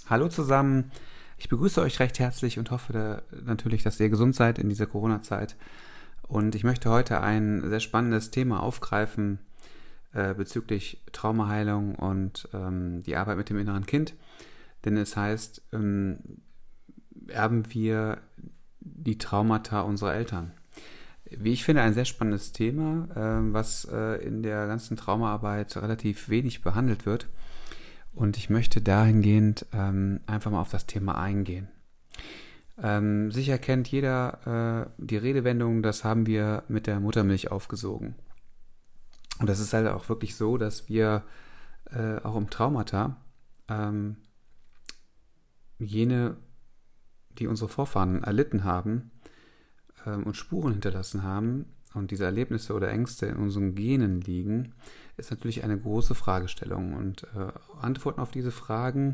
Hallo zusammen, ich begrüße euch recht herzlich und hoffe natürlich, dass ihr gesund seid in dieser Corona-Zeit. Und ich möchte heute ein sehr spannendes Thema aufgreifen bezüglich Traumaheilung und die Arbeit mit dem inneren Kind. Denn es heißt, erben wir die Traumata unserer Eltern. Wie ich finde, ein sehr spannendes Thema, was in der ganzen Traumaarbeit relativ wenig behandelt wird. Und ich möchte dahingehend einfach mal auf das Thema eingehen. Sicher kennt jeder die Redewendung, das haben wir mit der Muttermilch aufgesogen. Und das ist halt auch wirklich so, dass wir auch im Traumata jene, die unsere Vorfahren erlitten haben und Spuren hinterlassen haben und diese Erlebnisse oder Ängste in unseren Genen liegen, ist natürlich eine große Fragestellung. Und Antworten auf diese Fragen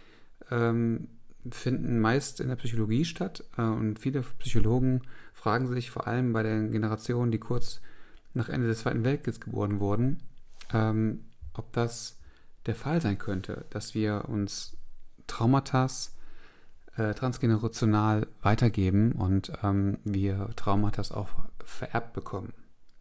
finden meist in der Psychologie statt. Und viele Psychologen fragen sich, vor allem bei den Generationen, die kurz nach Ende des Zweiten Weltkriegs geboren wurden, ob das der Fall sein könnte, dass wir uns Traumata transgenerational weitergeben und wir Traumata auch vererbt bekommen.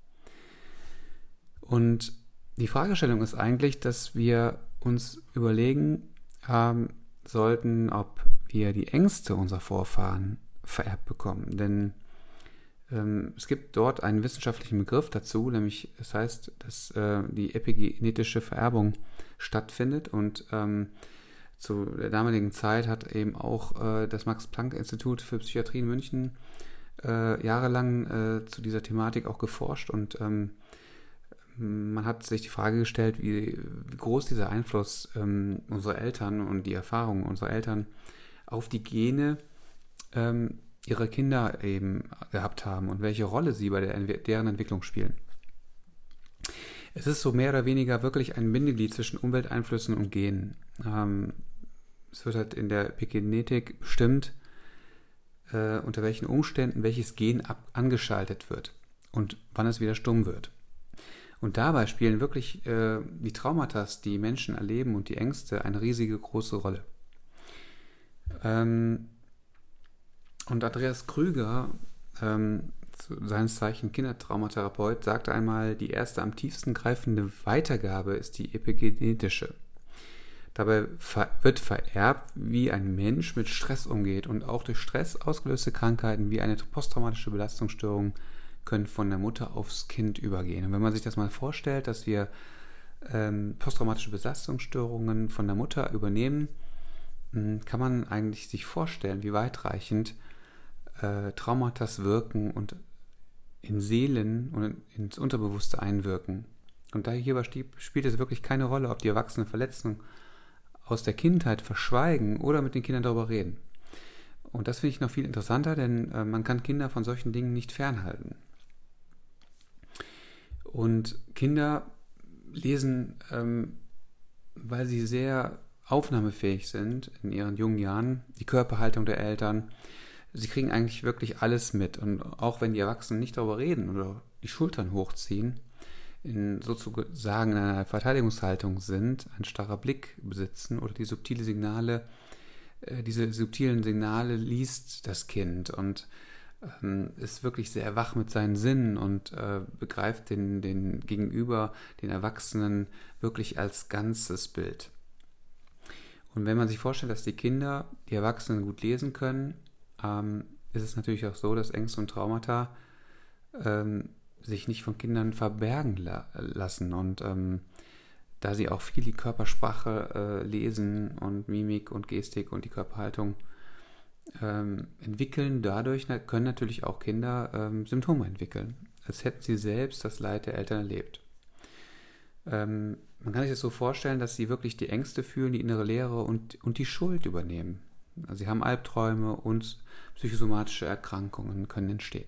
Und die Fragestellung ist eigentlich, dass wir uns überlegen sollten, ob wir die Ängste unserer Vorfahren vererbt bekommen. Denn es gibt dort einen wissenschaftlichen Begriff dazu, nämlich es heißt, dass die epigenetische Vererbung stattfindet und zu der damaligen Zeit hat eben auch das Max-Planck-Institut für Psychiatrie in München jahrelang zu dieser Thematik auch geforscht und man hat sich die Frage gestellt, wie groß dieser Einfluss unserer Eltern und die Erfahrungen unserer Eltern auf die Gene ihrer Kinder eben gehabt haben und welche Rolle sie bei deren Entwicklung spielen. Es ist so mehr oder weniger wirklich ein Bindeglied zwischen Umwelteinflüssen und Genen. Es wird halt in der Epigenetik bestimmt, unter welchen Umständen welches Gen angeschaltet wird und wann es wieder stumm wird. Und dabei spielen wirklich die Traumata, die Menschen erleben und die Ängste eine riesige große Rolle. Und Andreas Krüger, seines Zeichen Kindertraumatherapeut, sagte einmal, die erste am tiefsten greifende Weitergabe ist die epigenetische. Dabei wird vererbt, wie ein Mensch mit Stress umgeht und auch durch Stress ausgelöste Krankheiten wie eine posttraumatische Belastungsstörung können von der Mutter aufs Kind übergehen. Und wenn man sich das mal vorstellt, dass wir posttraumatische Belastungsstörungen von der Mutter übernehmen, kann man eigentlich sich vorstellen, wie weitreichend Traumata wirken und in Seelen und ins Unterbewusste einwirken. Und da hierbei spielt es wirklich keine Rolle, ob die Erwachsenen Verletzungen aus der Kindheit verschweigen oder mit den Kindern darüber reden. Und das finde ich noch viel interessanter, denn man kann Kinder von solchen Dingen nicht fernhalten. Und Kinder lesen, weil sie sehr aufnahmefähig sind in ihren jungen Jahren, die Körperhaltung der Eltern. Sie kriegen eigentlich wirklich alles mit. Und auch wenn die Erwachsenen nicht darüber reden oder die Schultern hochziehen, in sozusagen einer Verteidigungshaltung sind, ein starrer Blick besitzen oder die diese subtilen Signale liest das Kind und ist wirklich sehr wach mit seinen Sinnen und begreift den Gegenüber, den Erwachsenen, wirklich als ganzes Bild. Und wenn man sich vorstellt, dass die Kinder die Erwachsenen gut lesen können, ist es natürlich auch so, dass Ängste und Traumata sich nicht von Kindern verbergen lassen. Und da sie auch viel die Körpersprache lesen und Mimik und Gestik und die Körperhaltung entwickeln, dadurch können natürlich auch Kinder Symptome entwickeln, als hätten sie selbst das Leid der Eltern erlebt. Man kann sich das so vorstellen, dass sie wirklich die Ängste fühlen, die innere Leere und die Schuld übernehmen. Also sie haben Albträume und psychosomatische Erkrankungen können entstehen.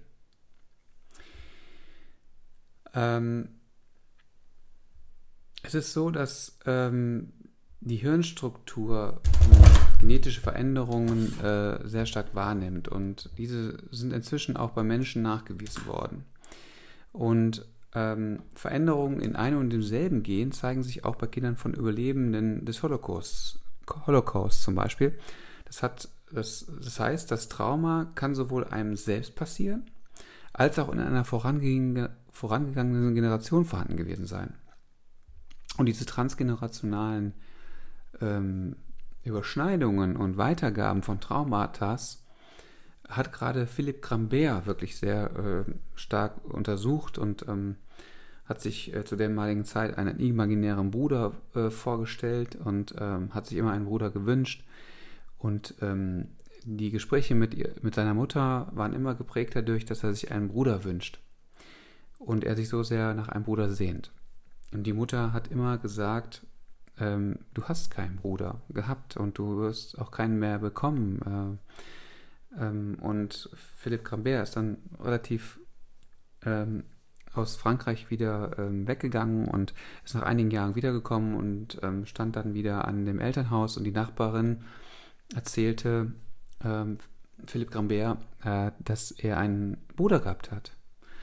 Es ist so, dass die Hirnstruktur genetische Veränderungen sehr stark wahrnimmt und diese sind inzwischen auch bei Menschen nachgewiesen worden. Und Veränderungen in einem und demselben Gen zeigen sich auch bei Kindern von Überlebenden des Holocausts Holocaust zum Beispiel. Das heißt, das Trauma kann sowohl einem selbst passieren, als auch in einer vorangegangenen Generation vorhanden gewesen sein. Und diese transgenerationalen Überschneidungen und Weitergaben von Traumata hat gerade Philipp Grambert wirklich sehr stark untersucht und hat sich zu der damaligen Zeit einen imaginären Bruder vorgestellt und hat sich immer einen Bruder gewünscht. Und die Gespräche mit seiner Mutter waren immer geprägt dadurch, dass er sich einen Bruder wünscht und er sich so sehr nach einem Bruder sehnt. Und die Mutter hat immer gesagt, du hast keinen Bruder gehabt und du wirst auch keinen mehr bekommen. Und Philipp Grambert ist dann relativ aus Frankreich wieder weggegangen und ist nach einigen Jahren wiedergekommen und stand dann wieder an dem Elternhaus und die Nachbarin erzählte Philipp Grambert, dass er einen Bruder gehabt hat.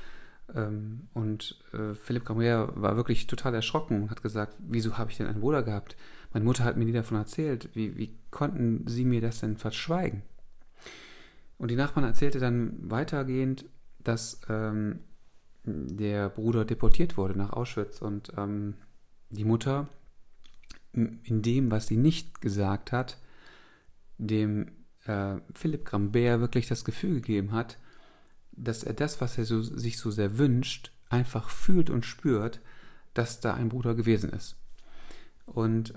Und Philipp Grambert war wirklich total erschrocken und hat gesagt, wieso habe ich denn einen Bruder gehabt? Meine Mutter hat mir nie davon erzählt. Wie konnten sie mir das denn verschweigen? Und die Nachbarn erzählte dann weitergehend, dass der Bruder deportiert wurde nach Auschwitz und die Mutter in dem, was sie nicht gesagt hat, dem Philipp Grambert wirklich das Gefühl gegeben hat, dass er das, was er sich so sehr wünscht, einfach fühlt und spürt, dass da ein Bruder gewesen ist. Und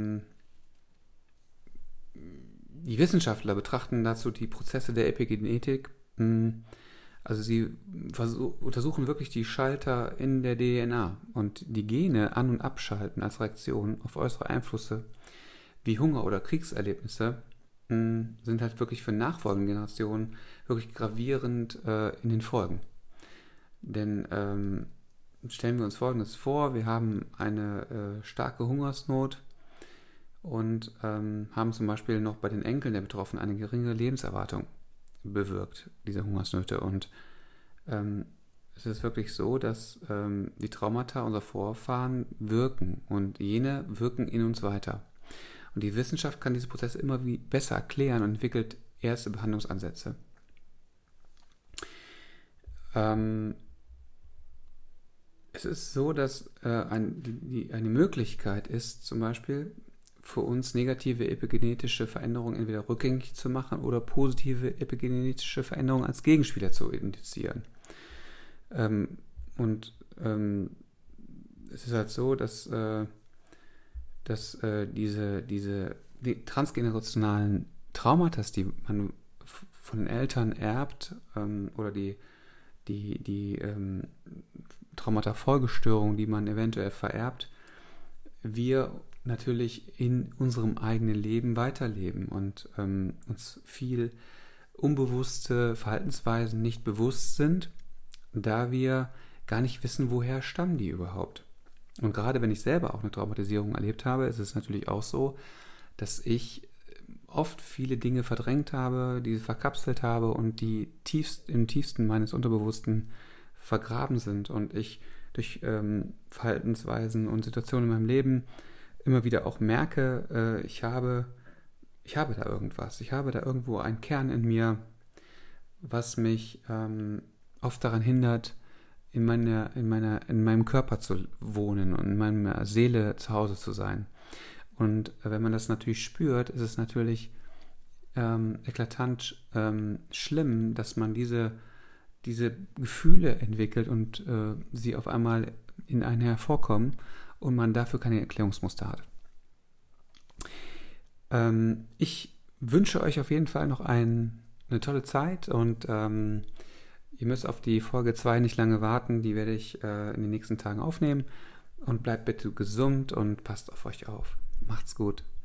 die Wissenschaftler betrachten dazu die Prozesse der Epigenetik. Also sie untersuchen wirklich die Schalter in der DNA und die Gene an- und abschalten als Reaktion auf äußere Einflüsse wie Hunger oder Kriegserlebnisse sind halt wirklich für nachfolgende Generationen wirklich gravierend in den Folgen. Denn stellen wir uns Folgendes vor, wir haben eine starke Hungersnot und haben zum Beispiel noch bei den Enkeln der Betroffenen eine geringe Lebenserwartung bewirkt, diese Hungersnöte. Und es ist wirklich so, dass die Traumata unserer Vorfahren wirken und jene wirken in uns weiter. Und die Wissenschaft kann diese Prozesse immer besser erklären und entwickelt erste Behandlungsansätze. Es ist so, dass eine Möglichkeit ist, zum Beispiel für uns negative epigenetische Veränderungen entweder rückgängig zu machen oder positive epigenetische Veränderungen als Gegenspieler zu induzieren. Es ist halt so, dass die transgenerationalen Traumata, die man von den Eltern erbt, oder die Traumata-Folgestörungen, die man eventuell vererbt, wir natürlich in unserem eigenen Leben weiterleben und uns viel unbewusste Verhaltensweisen nicht bewusst sind, da wir gar nicht wissen, woher stammen die überhaupt. Und gerade wenn ich selber auch eine Traumatisierung erlebt habe, ist es natürlich auch so, dass ich oft viele Dinge verdrängt habe, die verkapselt habe und die im tiefsten meines Unterbewussten vergraben sind und ich durch Verhaltensweisen und Situationen in meinem Leben immer wieder auch merke, ich habe da irgendwas, ich habe da irgendwo einen Kern in mir, was mich oft daran hindert, in meinem Körper zu wohnen und in meiner Seele zu Hause zu sein. Und wenn man das natürlich spürt, ist es natürlich eklatant schlimm, dass man diese Gefühle entwickelt und sie auf einmal in einen hervorkommen und man dafür keine Erklärungsmuster hat. Ich wünsche euch auf jeden Fall noch eine tolle Zeit und ihr müsst auf die Folge 2 nicht lange warten, die werde ich in den nächsten Tagen aufnehmen und bleibt bitte gesund und passt auf euch auf. Macht's gut.